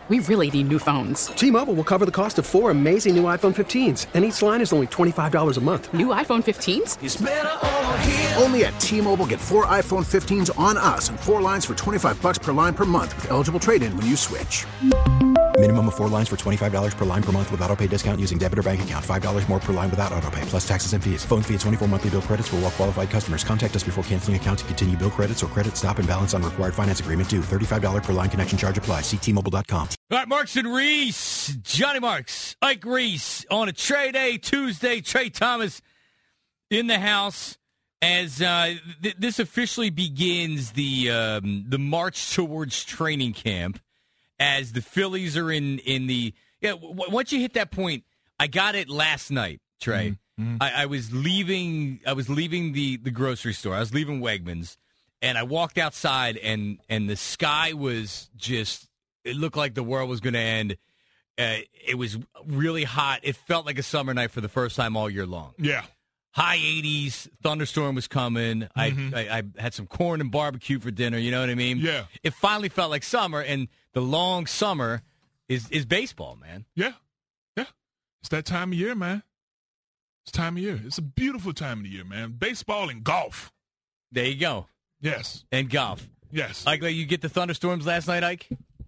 we really need new phones. T-Mobile will cover the cost of 4 amazing new iPhone 15s, and each line is only $25 a month. New iPhone 15s? It's better over here. Only at T-Mobile, get 4 iPhone 15s on us and 4 lines for $25 per line per month with eligible trade-in when you switch. Minimum of 4 lines for $25 per line per month with autopay discount using debit or bank account. $5 more per line without autopay, plus taxes and fees. Phone fee at 24 monthly bill credits for well-qualified customers. Contact us before canceling account to continue bill credits or credit stop and balance on required finance agreement due. $35 per line connection charge applies. See T-Mobile.com. All right, Marks and Reese, Johnny Marks, Ike Reese on a Trey Day Tuesday. Trey Thomas in the house as this officially begins the march towards training camp. As the Phillies are in the once you hit that point, I got it last night, Trey. Mm-hmm. I was leaving the grocery store. I was leaving Wegmans, and I walked outside, and the sky was just, it looked like the world was going to end. It was really hot. It felt like a summer night for the first time all year long. Yeah. High 80s, thunderstorm was coming. Mm-hmm. I had some corn and barbecue for dinner, you know what I mean? Yeah. It finally felt like summer, and the long summer is baseball, man. Yeah. Yeah. It's that time of year, man. It's time of year. It's a beautiful time of the year, man. Baseball and golf. There you go. Yes. And golf. Yes. Ike, you get the thunderstorms last night, Ike?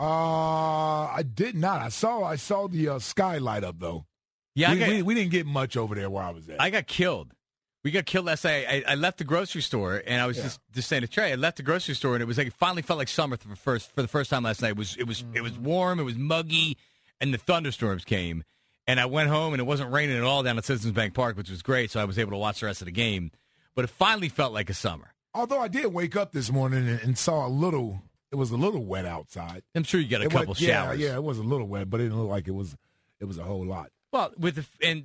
I did not. I saw the sky light up, though. Yeah, we didn't get much over there where I was at. I got killed. We got killed last night. I left the grocery store, and I was just saying to Trey, I left the grocery store, and it was like it finally felt like summer for the first time last night. It was warm, it was muggy, and the thunderstorms came. And I went home, and it wasn't raining at all down at Citizens Bank Park, which was great, so I was able to watch the rest of the game. But it finally felt like a summer. Although I did wake up this morning and saw it was a little wet outside. I'm sure you got a couple showers. Yeah, it was a little wet, but it didn't look like it was a whole lot. Well, with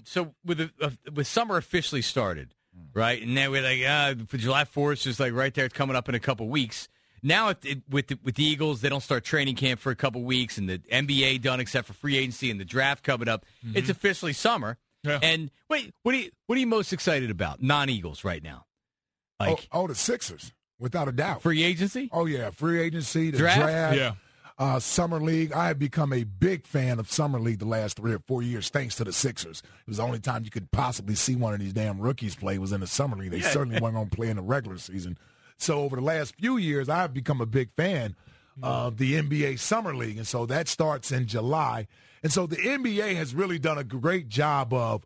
summer officially started, right? And now we're like, for July 4th, it's just like right there, it's coming up in a couple weeks. Now with the Eagles, they don't start training camp for a couple weeks, and the NBA done except for free agency and the draft coming up. Mm-hmm. It's officially summer. Yeah. And wait, what are you most excited about? Non-Eagles right now. Like the Sixers, without a doubt. Free agency? Oh yeah, free agency, the draft. Yeah. Summer League. I have become a big fan of Summer League the last 3 or 4 years, thanks to the Sixers. It was the only time you could possibly see one of these damn rookies play was in the Summer League. They certainly weren't going to play in the regular season. So over the last few years, I've become a big fan of the NBA Summer League, and so that starts in July. And so the NBA has really done a great job of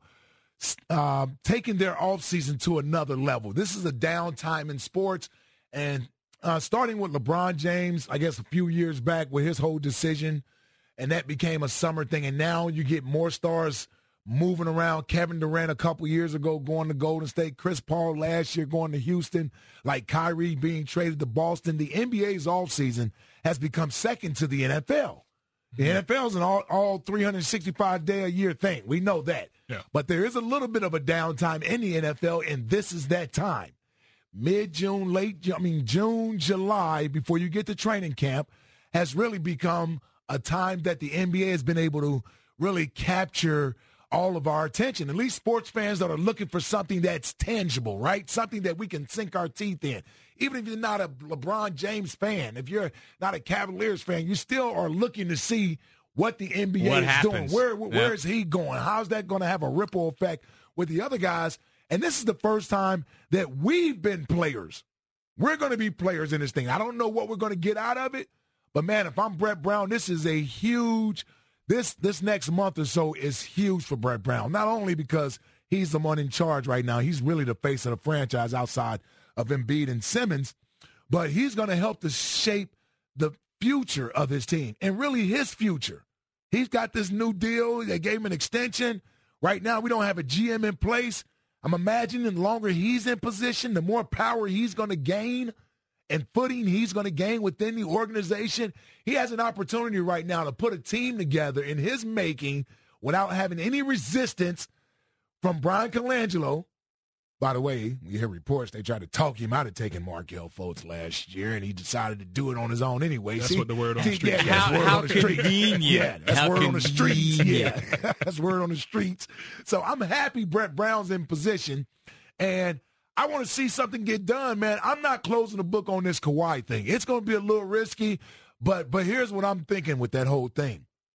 taking their offseason to another level. This is a downtime in sports, and starting with LeBron James, I guess a few years back with his whole decision, and that became a summer thing. And now you get more stars moving around. Kevin Durant a couple years ago going to Golden State. Chris Paul last year going to Houston. Like Kyrie being traded to Boston. The NBA's offseason has become second to the NFL. The NFL's an all 365-day-a-year thing. We know that. Yeah. But there is a little bit of a downtime in the NFL, and this is that time. Mid-June, June, July, before you get to training camp, has really become a time that the NBA has been able to really capture all of our attention. At least sports fans that are looking for something that's tangible, right? Something that we can sink our teeth in. Even if you're not a LeBron James fan, if you're not a Cavaliers fan, you still are looking to see what the NBA is doing. Where is he going? How's that going to have a ripple effect with the other guys? And this is the first time that we've been players. We're going to be players in this thing. I don't know what we're going to get out of it, but, man, if I'm Brett Brown, this is a huge – this next month or so is huge for Brett Brown, not only because he's the one in charge right now. He's really the face of the franchise outside of Embiid and Simmons, but he's going to help to shape the future of his team and really his future. He's got this new deal. They gave him an extension. Right now we don't have a GM in place. I'm imagining the longer he's in position, the more power he's going to gain and footing he's going to gain within the organization. He has an opportunity right now to put a team together in his making without having any resistance from Brian Colangelo. By the way, we hear reports they tried to talk him out of taking Markelle Fultz last year, and he decided to do it on his own anyway. That's what the word on the street. How convenient. Yeah, that's word on the streets. Yeah, that's word on the streets. So I'm happy Brett Brown's in position, and I want to see something get done, man. I'm not closing the book on this Kawhi thing. It's going to be a little risky, but here's what I'm thinking with that whole thing.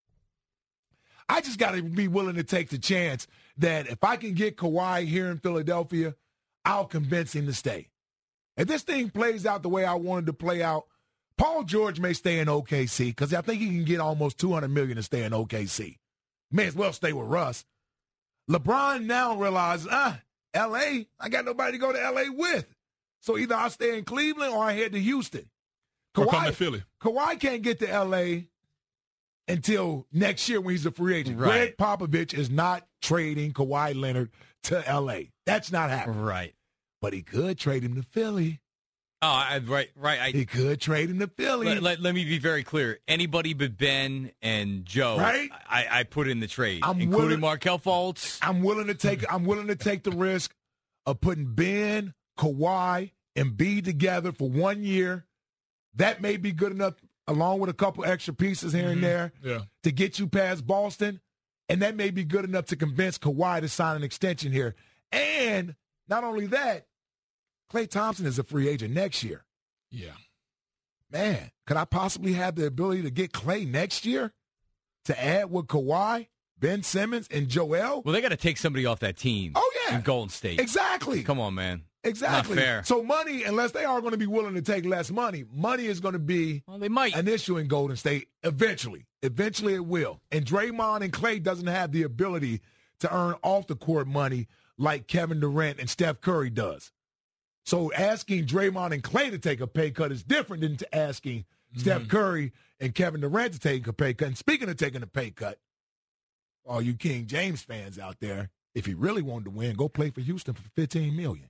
I just got to be willing to take the chance that if I can get Kawhi here in Philadelphia, I'll convince him to stay. If this thing plays out the way I wanted to play out, Paul George may stay in OKC because I think he can get almost $200 million to stay in OKC. May as well stay with Russ. LeBron now realizes, L.A., I got nobody to go to L.A. with. So either I stay in Cleveland or I head to Houston. Or come to Philly. Kawhi can't get to L.A. until next year when he's a free agent. Right. Greg Popovich is not trading Kawhi Leonard to L.A. That's not happening. Right. But he could trade him to Philly. Right. He could trade him to Philly. Let me be very clear. Anybody but Ben and Joe, Right? I put in the trade, including willing- Markelle Fultz. I'm willing to take the risk of putting Ben, Kawhi, and Embiid together for 1 year. That may be good enough, along with a couple extra pieces here and there, to get you past Boston. And that may be good enough to convince Kawhi to sign an extension here. And not only that, Klay Thompson is a free agent next year. Yeah. Man, could I possibly have the ability to get Klay next year to add with Kawhi, Ben Simmons, and Joel? Well, they got to take somebody off that team. Oh, yeah. In Golden State. Exactly. Come on, man. Exactly. Not fair. So money, unless they are going to be willing to take less money is going to be Well, they might. an issue in Golden State eventually. Eventually it will. And Draymond and Klay doesn't have the ability to earn off the court money like Kevin Durant and Steph Curry does. So asking Draymond and Klay to take a pay cut is different than asking Steph Curry and Kevin Durant to take a pay cut. And speaking of taking a pay cut, all you King James fans out there, if he really wanted to win, go play for Houston for $15 million.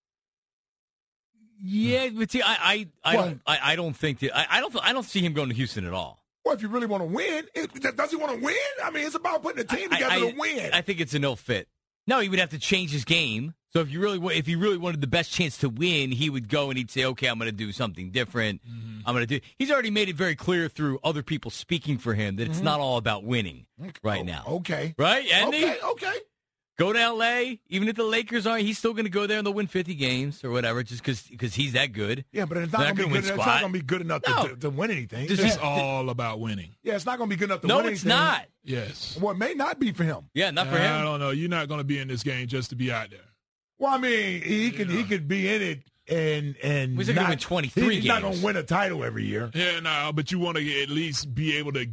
Yeah, but see, I don't think that I don't see him going to Houston at all. Well, if you really want to win, does he want to win? I mean, it's about putting a team together to win. I think it's an ill fit. No, he would have to change his game. So if he really wanted the best chance to win, he would go and he'd say, "Okay, I'm going to do something different. I'm going to do." He's already made it very clear through other people speaking for him that it's not all about winning right now. Okay. Right? Okay. Go to L.A. Even if the Lakers aren't, he's still going to go there and they'll win 50 games or whatever, just because he's that good. Yeah, but it's not going to be good enough to win anything. It's all about winning. Yeah, it's not going to be good enough to win anything. No, it's not. Yes. Well, it may not be for him. Yeah, not for him. I don't know. You're not going to be in this game just to be out there. Well, I mean, he could be in it and He's going to win 23 games. He's not going to win a title every year. Yeah, no, but you want to at least be able to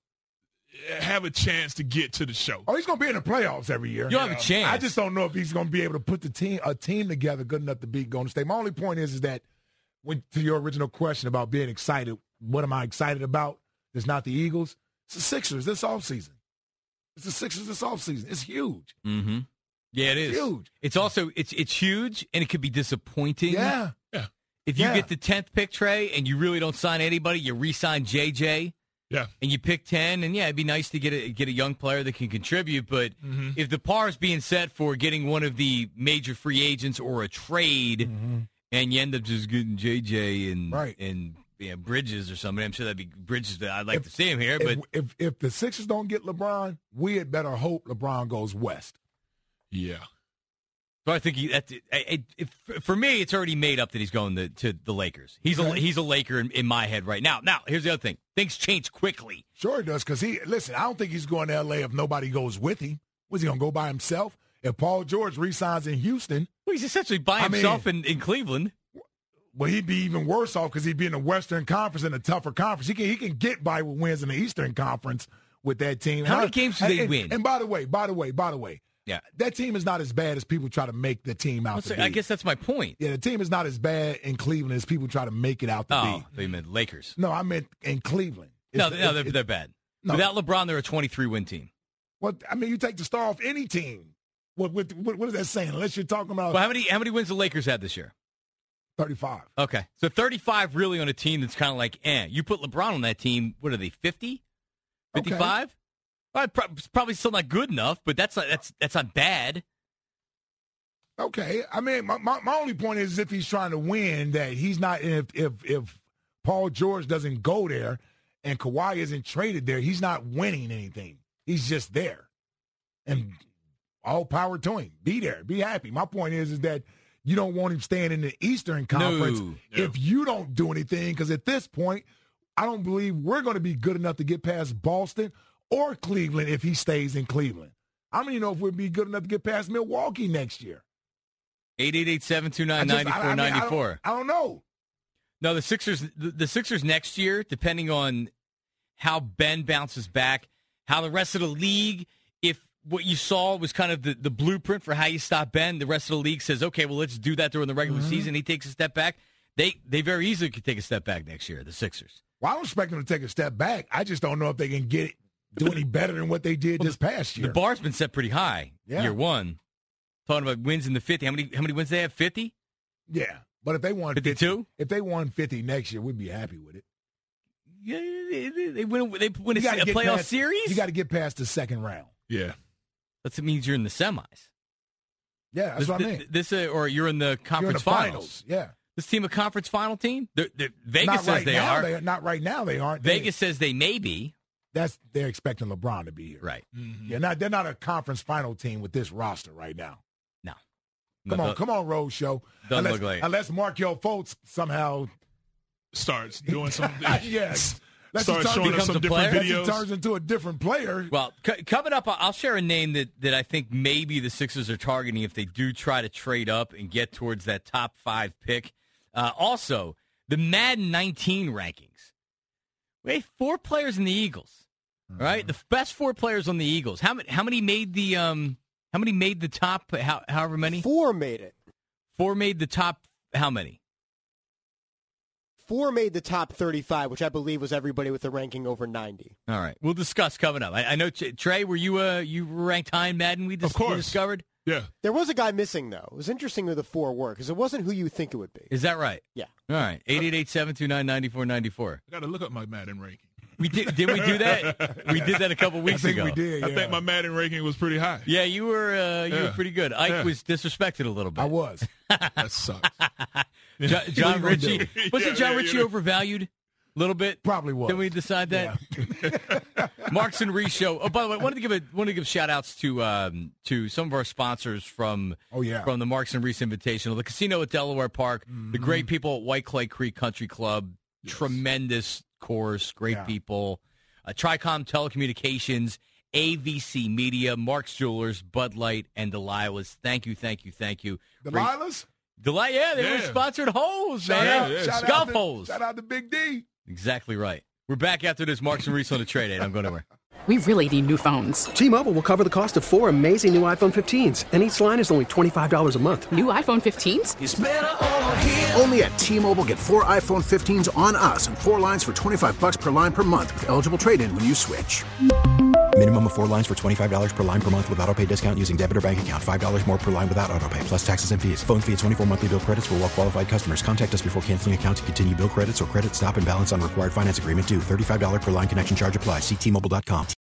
have a chance to get to the show. Oh, he's going to be in the playoffs every year. You'll have a chance. I just don't know if he's going to be able to put a team together good enough to beat Golden State. My only point is that to your original question about being excited, what am I excited about? It's not the Eagles. It's the Sixers this offseason. It's the Sixers this offseason. It's huge. Mm-hmm. Yeah, it is. It's huge. It's also it's huge, and it could be disappointing. Yeah. If you get the 10th pick, Trey, and you really don't sign anybody, you re-sign JJ. Yeah. And you pick 10, and it'd be nice to get a young player that can contribute. But if the par is being set for getting one of the major free agents or a trade, and you end up just getting JJ and Bridges or something, I'm sure that'd be Bridges. I'd like to see him here. But if the Sixers don't get LeBron, we had better hope LeBron goes west. Yeah. So I think for me, it's already made up that he's going to the Lakers. He's a Laker in my head right now. Now, here's the other thing. Things change quickly. Sure it does, because I don't think he's going to L.A. if nobody goes with him. Was he going to go by himself? If Paul George re-signs in Houston. Well, he's essentially by himself in Cleveland. Well, he'd be even worse off because he'd be in the Western Conference in a tougher conference. He can get by with wins in the Eastern Conference with that team. How many games do they win? And by the way, yeah, that team is not as bad as people try to make the team out to be. I guess that's my point. Yeah, the team is not as bad in Cleveland as people try to make it out to be. Oh, you meant Lakers. No, I meant in Cleveland. They're bad. No. Without LeBron, they're a 23-win team. Well, I mean, you take the star off any team. What is that saying? Unless you're talking about... Well, how many wins the Lakers had this year? 35. Okay. So 35 really on a team that's kind of like, You put LeBron on that team, what are they, 50? 55? Okay. Well, probably still not good enough, but that's not bad. Okay. I mean, my only point is if he's trying to win, that he's not... If Paul George doesn't go there and Kawhi isn't traded there, he's not winning anything. He's just there. And all power to him. Be there. Be happy. My point is that you don't want him staying in the Eastern Conference if you don't do anything, because at this point, I don't believe we're going to be good enough to get past Boston or Cleveland if he stays in Cleveland. I don't even know if we'll be good enough to get past Milwaukee next year. 888-729-9494. I don't know. No, the Sixers next year, depending on how Ben bounces back, how the rest of the league, if what you saw was kind of the blueprint for how you stop Ben, the rest of the league says, okay, well, let's do that during the regular season. He takes a step back. They very easily could take a step back next year, the Sixers. Well, I don't expect them to take a step back. I just don't know if they can do any better than what they did this past year. The bar's been set pretty high year one. Talking about wins in the 50. How many wins they have? 50? Yeah. But if they won 52? If they won 50 next year, we'd be happy with it. Yeah, they win a playoff series? You got to get past the second round. Yeah. That means you're in the semis. Yeah, that's what I mean. Or you're in the conference finals. Yeah. This team a conference final team? Vegas says they are. Not right now, they aren't. Vegas says they may be. They're expecting LeBron to be here. Right. Mm-hmm. Yeah, they're not a conference final team with this roster right now. No. Come on, Road Show. Doesn't look like it. Unless Markelle Fultz somehow starts doing some yes. Starts showing us some different videos. He turns into a different player. Well, coming up, I'll share a name that I think maybe the Sixers are targeting if they do try to trade up and get towards that top 5 pick. Also, the Madden 19 rankings. We have 4 players in the Eagles. All right, the best 4 players on the Eagles. How many made the top? However many? 4 made it. 4 made the top. How many? 4 made the top 35, which I believe was everybody with a ranking over 90. All right, we'll discuss coming up. I know Trey, were you ranked high in Madden? We discovered. Yeah. There was a guy missing though. It was interesting who the 4 were because it wasn't who you think it would be. Is that right? Yeah. All right. 888-729-9494. I got to look up my Madden ranking. We did we do that? We did that a couple weeks ago. We did. Yeah. I think my Madden ranking was pretty high. Yeah, you were pretty good. Ike was disrespected a little bit. I was. That sucks. John Ritchie. Wasn't John Ritchie overvalued a little bit? Probably was. Did we decide that? Yeah. Marks and Reese Show. Oh, by the way, I wanted to give shout outs to some of our sponsors from the Marks and Reese Invitational, the casino at Delaware Park, the great people at White Clay Creek Country Club, tremendous course, great people, Tricom Telecommunications, AVC Media, Mark's Jewelers, Bud Light, and Delilah's. Thank you. Delilah's? They were sponsored holes, man. Golf holes. Shout out to Big D. Exactly right. We're back after this Marks and Reese on the trade aid. I'm going nowhere. We really need new phones. T-Mobile will cover the cost of 4 amazing new iPhone 15s, and each line is only $25 a month. New iPhone 15s? It's better over here. Only at T-Mobile, get 4 iPhone 15s on us and 4 lines for $25 per line per month with eligible trade-in when you switch. Minimum of 4 lines for $25 per line per month with autopay discount using debit or bank account. $5 more per line without autopay, plus taxes and fees. Phone fee at 24 monthly bill credits for well-qualified customers. Contact us before canceling account to continue bill credits or credit stop and balance on required finance agreement due. $35 per line connection charge applies. See T-Mobile.com.